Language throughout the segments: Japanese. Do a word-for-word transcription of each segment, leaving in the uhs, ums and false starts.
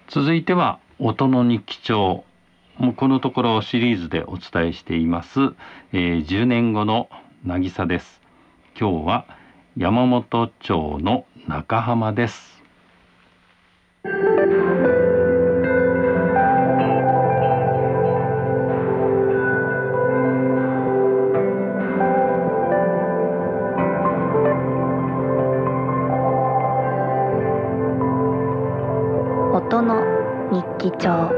続いては音の日記帳。もうこのところシリーズでお伝えしています、えー、じゅうねんごの渚です。今日は山本町の中浜です。 音の日記帳。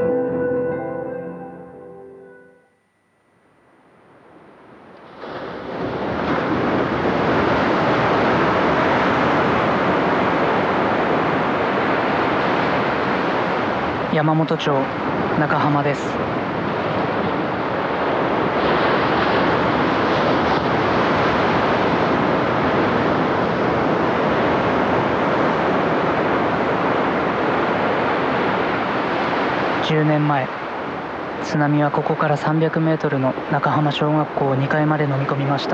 山本町中浜です。じゅうねんまえ、津波はここからさんびゃくメートルの中浜小学校にかいまで飲み込みました。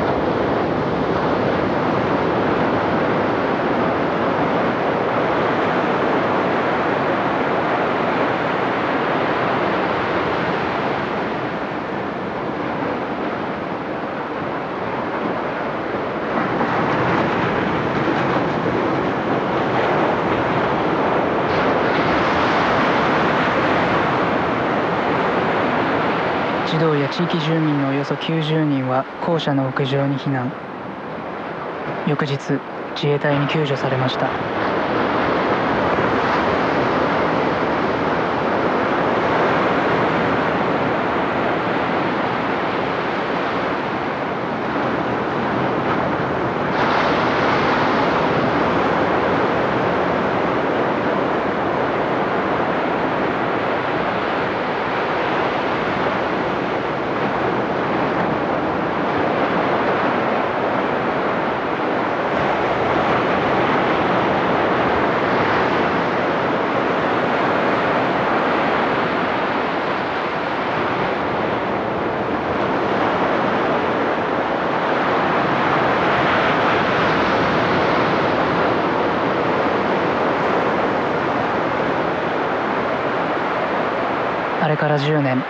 児童や地域住民のおよそきゅうじゅうにんは校舎の屋上に避難。翌日、自衛隊に救助されました。あれからじゅうねん、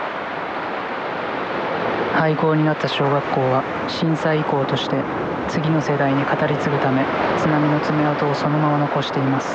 廃校になった小学校は震災遺構として次の世代に語り継ぐため津波の爪痕をそのまま残しています。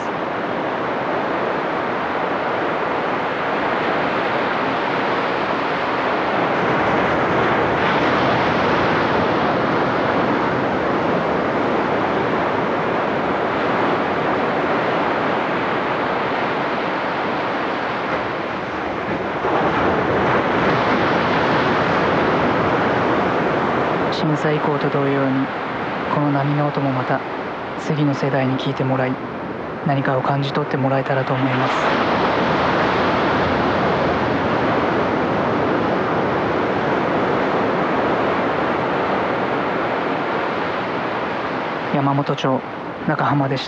震災遺構と同様に、この波の音もまた次の世代に聞いてもらい、何かを感じ取ってもらえたらと思います。山本町中浜でした。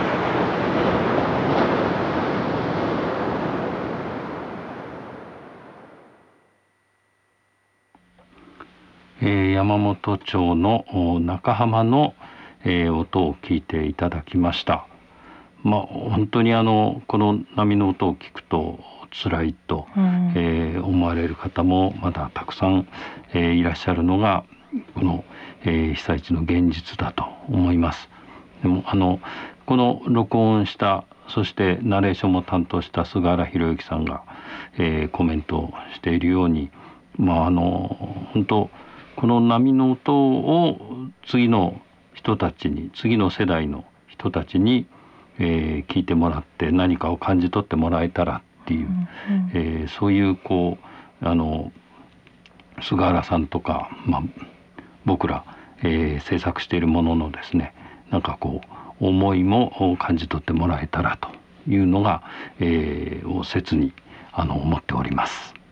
えー、山本町の中浜の、えー、音を聞いていただきました。まあ本当にあのこの波の音を聞くと辛いと、うんえー、思われる方もまだたくさん、えー、いらっしゃるのがこの、えー、被災地の現実だと思います。でもあのこの録音したそしてナレーションも担当した菅原弘之さんが、えー、コメントをしているように、まああの本当この波の音を次の人たちに次の世代の人たちに、えー、聞いてもらって何かを感じ取ってもらえたらっていう、うんうんえー、そういうこうあの菅原さんとか、まあ、僕ら、えー、制作しているもののですねなんかこう思いも感じ取ってもらえたらというのが、えー、を切にあの思っております。